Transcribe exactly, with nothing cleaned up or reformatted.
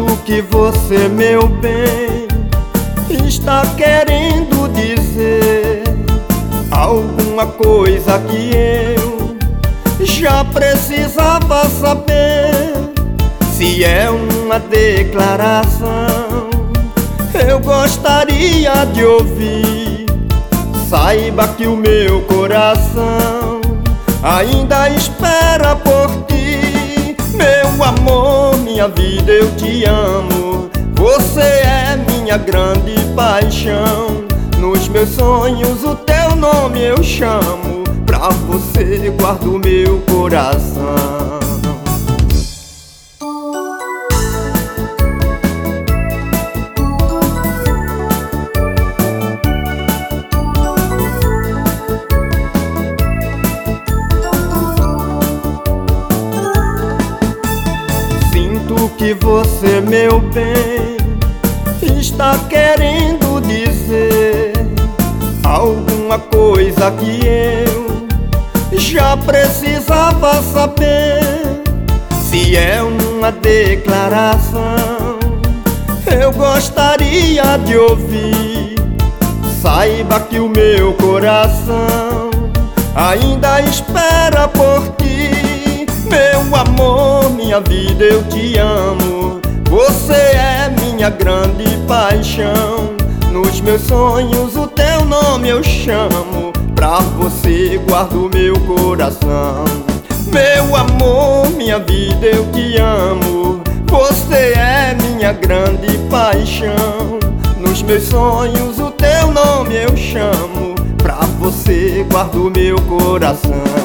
Sinto que você, meu bem, está querendo dizer alguma coisa que eu já precisava saber. Se é uma declaração, eu gostaria de ouvir. Saiba que o meu coração ainda espera por ti. Meu amor, minha vida, eu te amo. Você é minha grande paixão. Nos meus sonhos o teu nome eu chamo. Pra você guardo meu coração. Sinto que você, meu bem, está querendo dizer alguma coisa que eu já precisava saber. Se é uma declaração, eu gostaria de ouvir. Saiba que o meu coração ainda espera por ti. Meu amor, minha vida, eu te amo. Você é minha grande paixão. Nos meus sonhos o teu nome eu chamo. Pra você guardo meu coração. Meu amor, minha vida, eu te amo. Você é minha grande paixão. Nos meus sonhos o teu nome eu chamo. Pra você guardo meu coração.